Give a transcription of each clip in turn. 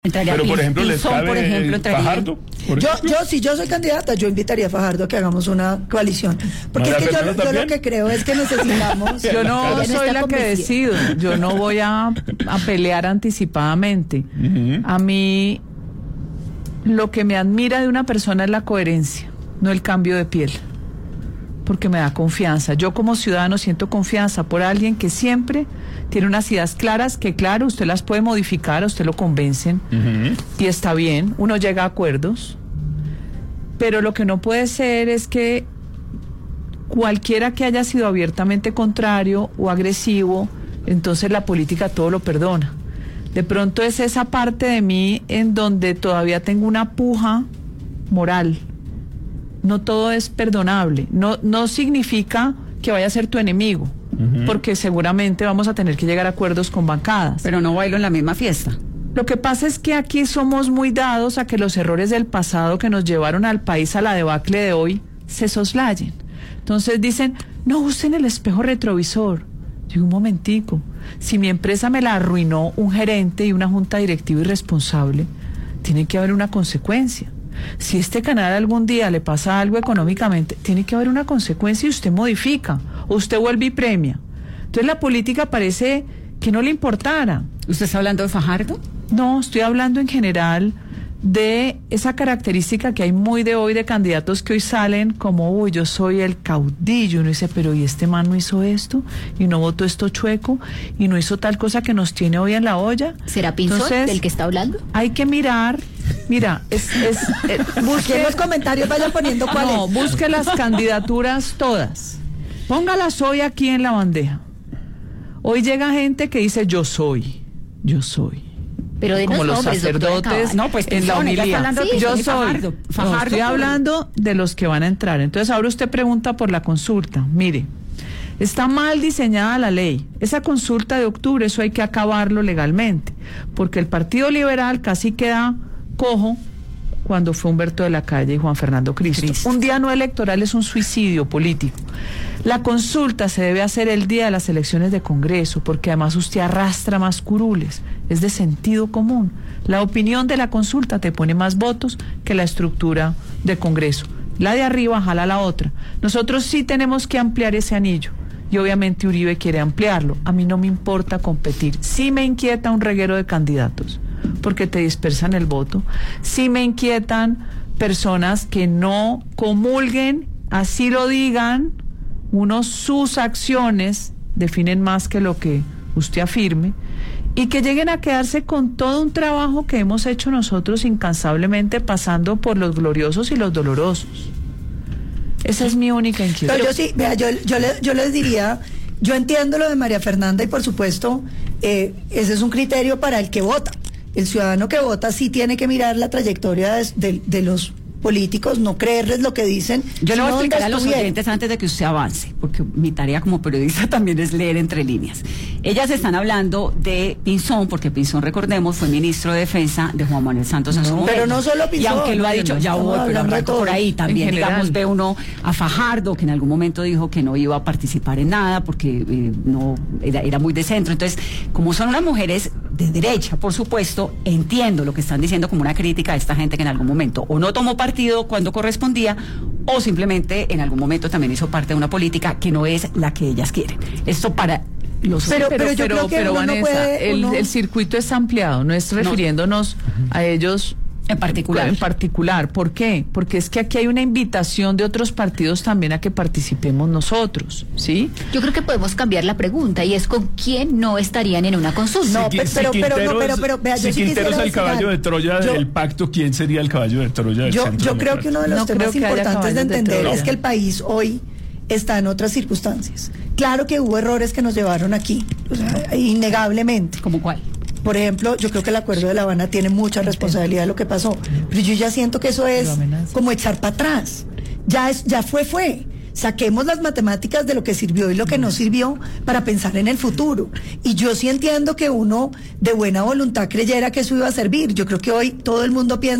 Pero por ejemplo, ¿les cabe por ejemplo, Fajardo? Si yo soy candidata, yo invitaría a Fajardo a que hagamos una coalición. Porque es que yo lo que creo es que necesitamos... Yo no soy la que decido, yo no voy a pelear anticipadamente. A mí, lo que me admira de una persona es la coherencia, no el cambio de piel. Porque me da confianza. Yo como ciudadano siento confianza por alguien que siempre tiene unas ideas claras, que claro, usted las puede modificar, a usted lo convencen, y está bien, uno llega a acuerdos, pero lo que no puede ser es que cualquiera que haya sido abiertamente contrario o agresivo, entonces la política todo lo perdona. De pronto es esa parte de mí en donde todavía tengo una puja moral. No todo es perdonable, no significa que vaya a ser tu enemigo, porque seguramente vamos a tener que llegar a acuerdos con bancadas. Pero no bailo en la misma fiesta. Lo que pasa es que aquí somos muy dados a que los errores del pasado que nos llevaron al país a la debacle de hoy se soslayen. Entonces dicen, no usen el espejo retrovisor. Digo, un momentico, si mi empresa me la arruinó un gerente y una junta directiva irresponsable, tiene que haber una consecuencia. Si este canal algún día le pasa algo económicamente, tiene que haber una consecuencia y usted modifica, o usted vuelve y premia. Entonces la política parece que no le importara. ¿Usted está hablando de Fajardo? No, estoy hablando en general de esa característica que hay muy de hoy de candidatos que hoy salen como, uy, yo soy el caudillo, y uno dice, pero ¿y este man no hizo esto? ¿Y no votó esto chueco? ¿Y no hizo tal cosa que nos tiene hoy en la olla? ¿Será Pinzón del que está hablando? Hay que mirar, mira, busque los comentarios, vayan poniendo cuáles. No, busque las candidaturas todas, póngalas hoy aquí en la bandeja. Hoy llega gente que dice, yo soy. Pero de como los nombres, sacerdotes en la homilía. Sí, yo soy. Fajardo, No, estoy hablando de los que van a entrar. Entonces ahora usted pregunta por la consulta. Mire, está mal diseñada la ley. Esa consulta de octubre, eso hay que acabarlo legalmente, porque el Partido Liberal casi queda cojo cuando fue Humberto de la Calle y Juan Fernando Cristo. Un día no electoral es un suicidio político. La consulta se debe hacer el día de las elecciones de Congreso, porque además usted arrastra más curules, es de sentido común. La opinión de la consulta te pone más votos que la estructura de Congreso. La de arriba jala la otra. Nosotros sí tenemos que ampliar ese anillo, y obviamente Uribe quiere ampliarlo. A mí no me importa competir. Sí me inquieta un reguero de candidatos, porque te dispersan el voto. Sí me inquietan personas que no comulguen, así lo digan, sus acciones definen más que lo que usted afirme, y que lleguen a quedarse con todo un trabajo que hemos hecho nosotros incansablemente, pasando por los gloriosos y los dolorosos. Esa es mi única inquietud. Pero yo sí, vea, yo les diría, yo entiendo lo de María Fernanda y por supuesto, ese es un criterio para el que vota. El ciudadano que vota sí tiene que mirar la trayectoria de los políticos, no creerles lo que dicen. Yo le voy a explicar a los oyentes antes de que usted avance, porque mi tarea como periodista también es leer entre líneas. Ellas están hablando de Pinzón, porque Pinzón, recordemos, fue ministro de Defensa de Juan Manuel Santos en su momento. Pero no solo Pinzón. Y aunque lo ha dicho, ya voy, pero arranco por ahí también, digamos, ve uno a Fajardo, que en algún momento dijo que no iba a participar en nada, porque no era muy de centro. Entonces, como son unas mujeres de derecha, por supuesto, entiendo lo que están diciendo como una crítica a esta gente que en algún momento o no tomó partido cuando correspondía, o simplemente en algún momento también hizo parte de una política que no es la que ellas quieren. Esto para los... Pero yo creo que Vanessa, no puede, el circuito es ampliado, no es refiriéndonos a ellos en particular. ¿Por qué? Porque es que aquí hay una invitación de otros partidos también a que participemos nosotros, ¿sí? Yo creo que podemos cambiar la pregunta, y es ¿con quién no estarían en una consulta? Pero vea, si Quintero es el caballo de Troya del pacto, ¿quién sería el caballo de Troya del centro? Yo creo que uno de los temas importantes de entender es que el país hoy está en otras circunstancias. Claro que hubo errores que nos llevaron aquí, o sea, innegablemente. ¿Cómo cuál? Por ejemplo, yo creo que el Acuerdo de La Habana tiene mucha responsabilidad de lo que pasó, pero yo ya siento que eso es como echar para atrás. Ya fue. Saquemos las matemáticas de lo que sirvió y lo que no sirvió para pensar en el futuro. Y yo sí entiendo que uno de buena voluntad creyera que eso iba a servir. Yo creo que hoy todo el mundo piensa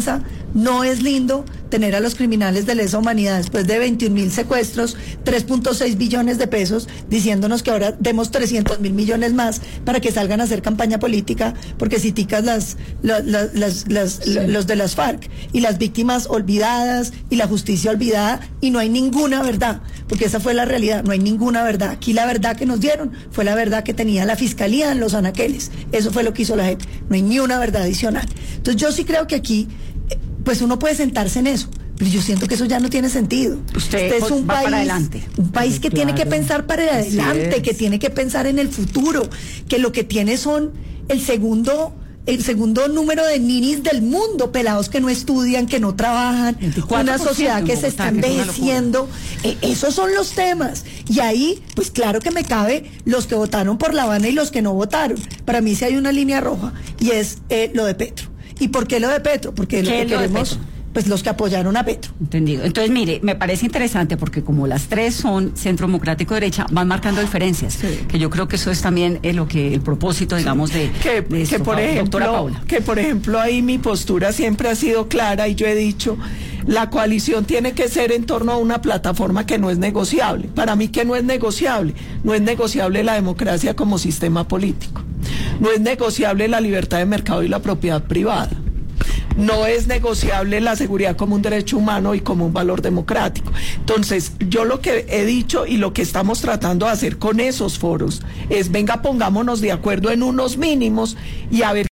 No es lindo tener a los criminales de lesa humanidad después de 21.000 secuestros, 3.6 billones de pesos, diciéndonos que ahora demos 300.000 millones más para que salgan a hacer campaña política, porque si ticas los de las FARC y las víctimas olvidadas y la justicia olvidada, y no hay ninguna verdad, porque esa fue la realidad, no hay ninguna verdad. Aquí la verdad que nos dieron fue la verdad que tenía la fiscalía en los anaqueles. Eso fue lo que hizo la gente, no hay ni una verdad adicional. Entonces yo sí creo que aquí pues uno puede sentarse en eso, pero yo siento que eso ya no tiene sentido. Usted es un país, para adelante. Un país que tiene que pensar para adelante, que tiene que pensar en el futuro, que lo que tiene son el segundo número de ninis del mundo, pelados que no estudian, que no trabajan, una sociedad que se está envejeciendo. Esos son los temas. Y ahí, pues claro que me cabe los que votaron por La Habana y los que no votaron. Para mí sí hay una línea roja, y es lo de Petro. ¿Y por qué lo de Petro? Porque lo que queremos, pues los que apoyaron a Petro. Entendido. Entonces, mire, me parece interesante porque como las tres son centro democrático derecha, van marcando diferencias. Sí. Que yo creo que eso es también el propósito, digamos, de esto, por ejemplo, doctora Paula. Que por ejemplo ahí mi postura siempre ha sido clara y yo he dicho, la coalición tiene que ser en torno a una plataforma que no es negociable. Para mí, ¿qué no es negociable? No es negociable la democracia como sistema político. No es negociable la libertad de mercado y la propiedad privada. No es negociable la seguridad como un derecho humano y como un valor democrático. Entonces, yo lo que he dicho y lo que estamos tratando de hacer con esos foros es, venga, pongámonos de acuerdo en unos mínimos y a ver